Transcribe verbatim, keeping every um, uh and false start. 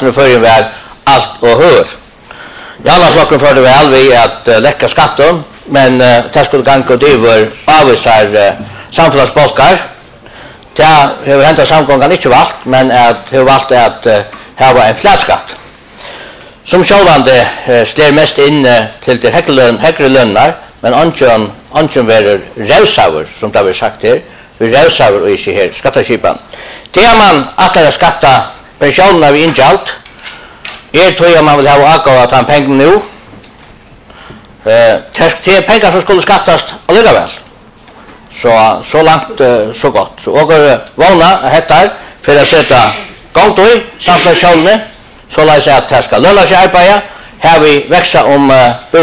skatten i førjen var alt og hør. Jarlandsflokken førte vel vi at uh, lekka skatten, men uh, det skulle gange og driver avviser uh, samfunnsbolkar. Det har hentet samgången ikke valgt, men at har valgt at uh, her var en flatskatt. Som sjålande uh, sler mest inn uh, til de hekre lønner, men ønsken, ønsken være revsaver, som det har vært sagt her, vi revsaver og ikke her skatteskipen. Det er man akkurat skatta pensjonen av innkjalt, er tror jeg man vil ha akkurat at han penger nå. Uh, det er penger som skulle skattast allikevel. Så, så langt, uh, så godt. Så åker vana hettar for å sette gongt i samfunnsjonene, så la jeg si at det skal lønne seg arbeid. Her vi veksa om uh,